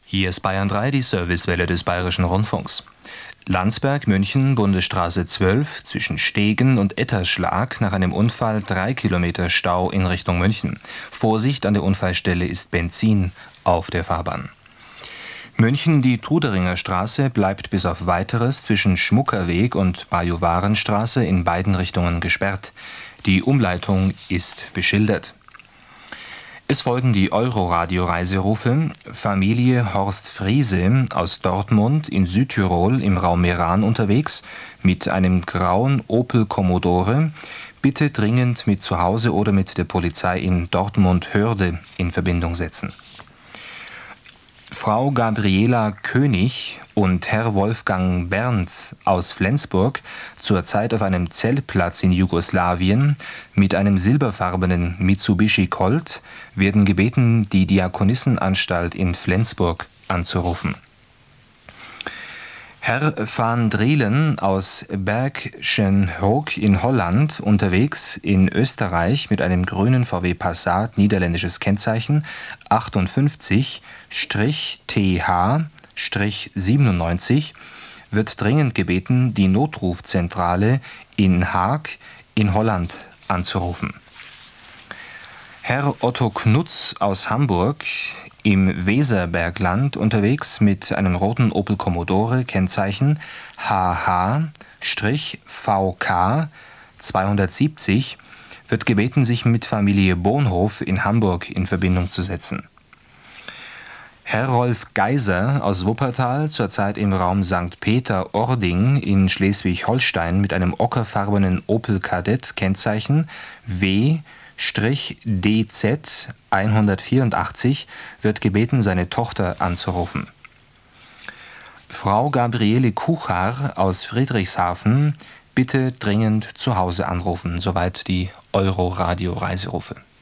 Hier ist Bayern 3, die Servicewelle des Bayerischen Rundfunks. Landsberg-München, Bundesstraße 12, zwischen Stegen und Etterschlag, nach einem Unfall 3 Kilometer Stau in Richtung München. Vorsicht, an der Unfallstelle ist Benzin auf der Fahrbahn. München, die Truderinger Straße bleibt bis auf Weiteres zwischen Schmuckerweg und Bajuwarenstraße in beiden Richtungen gesperrt. Die Umleitung ist beschildert. Es folgen die Euroradio-Reiserufe. Familie Horst Friese aus Dortmund in Südtirol im Raum Meran unterwegs mit einem grauen Opel Commodore. Bitte dringend mit zu Hause oder mit der Polizei in Dortmund-Hörde in Verbindung setzen. Frau Gabriela König und Herr Wolfgang Berndt aus Flensburg, zurzeit auf einem Zeltplatz in Jugoslawien mit einem silberfarbenen Mitsubishi Colt, werden gebeten, die Diakonissenanstalt in Flensburg anzurufen. Herr van Drielen aus Bergschenhoek in Holland unterwegs in Österreich mit einem grünen VW Passat, niederländisches Kennzeichen 58-TH-97, wird dringend gebeten, die Notrufzentrale in Haag in Holland anzurufen. Herr Otto Knutz aus Hamburg im Weserbergland unterwegs mit einem roten Opel Commodore, Kennzeichen HH-VK 270, wird gebeten, sich mit Familie Bonhof in Hamburg in Verbindung zu setzen. Herr Rolf Geiser aus Wuppertal, zurzeit im Raum St. Peter-Ording in Schleswig-Holstein mit einem ockerfarbenen Opel Kadett, Kennzeichen W-DZ 184, wird gebeten, seine Tochter anzurufen. Frau Gabriele Kuchar aus Friedrichshafen, bitte dringend zu Hause anrufen. Soweit die Euroradio-Reiserufe.